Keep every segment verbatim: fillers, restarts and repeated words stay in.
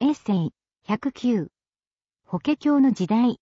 エッセイ、ひゃくきゅう。法華経の時代。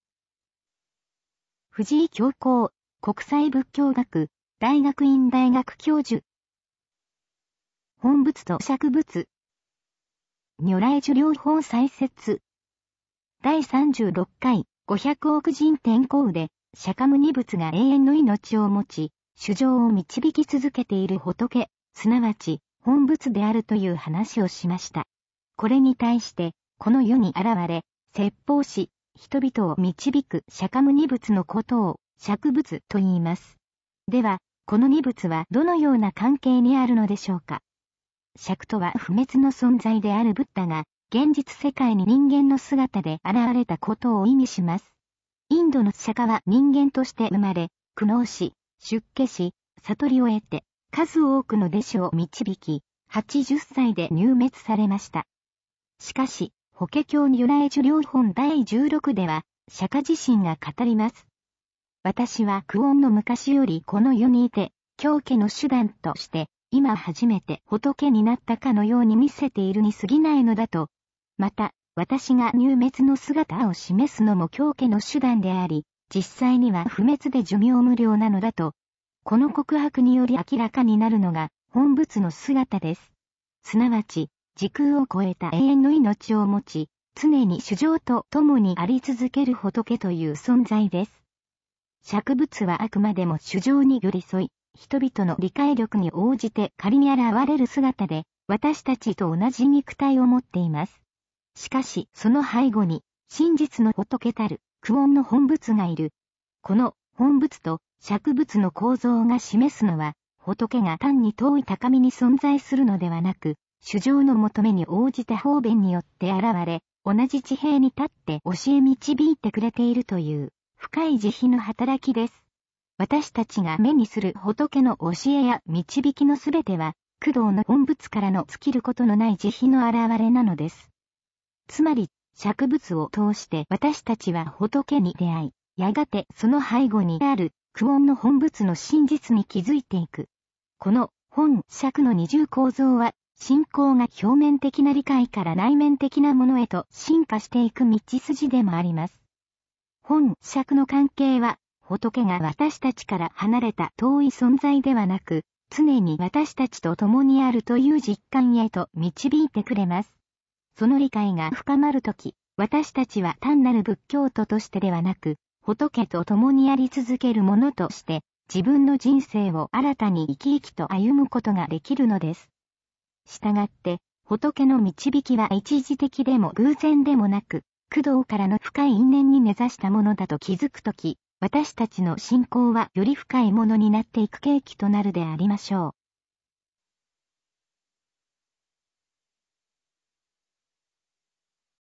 藤井教皇、国際仏教学、大学院大学教授。本仏と釈仏。如来寿両方再説。だいさんじゅうろっかい、ごひゃくおく人天候で、釈迦牟尼仏が永遠の命を持ち、衆生を導き続けている仏、すなわち、本仏であるという話をしました。これに対して、この世に現れ、説法し、人々を導く釈迦牟尼仏のことを、釈仏と言います。では、この二仏はどのような関係にあるのでしょうか。釈とは不滅の存在であるブッダが、現実世界に人間の姿で現れたことを意味します。インドの釈迦は人間として生まれ、苦悩し、出家し、悟りを得て、数多くの弟子を導き、はちじゅっさいで入滅されました。しかし、法華経如来寿両本だいじゅうろくでは、釈迦自身が語ります。私は久遠の昔よりこの世にいて、教化の手段として、今初めて仏になったかのように見せているに過ぎないのだと。また、私が入滅の姿を示すのも教化の手段であり、実際には不滅で寿命無量なのだと。この告白により明らかになるのが、本仏の姿です。すなわち、時空を超えた永遠の命を持ち、常に衆生と共にあり続ける仏という存在です。釈仏はあくまでも衆生に寄り添い、人々の理解力に応じて仮に現れる姿で、私たちと同じ肉体を持っています。しかし、その背後に、真実の仏たる、久遠の本仏がいる。この、本仏と、釈仏の構造が示すのは、仏が単に遠い高みに存在するのではなく、衆生の求めに応じて方便によって現れ、同じ地平に立って教え導いてくれているという、深い慈悲の働きです。私たちが目にする仏の教えや導きのすべては、工藤の本仏からの尽きることのない慈悲の現れなのです。つまり、釈仏を通して私たちは仏に出会い、やがてその背後にある、久遠の本仏の真実に気づいていく。この本釈の二重構造は、信仰が表面的な理解から内面的なものへと進化していく道筋でもあります。本釈の関係は、仏が私たちから離れた遠い存在ではなく、常に私たちと共にあるという実感へと導いてくれます。その理解が深まるとき、私たちは単なる仏教徒としてではなく、仏と共にあり続けるものとして、自分の人生を新たに生き生きと歩むことができるのです。したがって、仏の導きは一時的でも偶然でもなく、工藤からの深い因縁に根ざしたものだと気づくとき、私たちの信仰はより深いものになっていく契機となるでありましょう。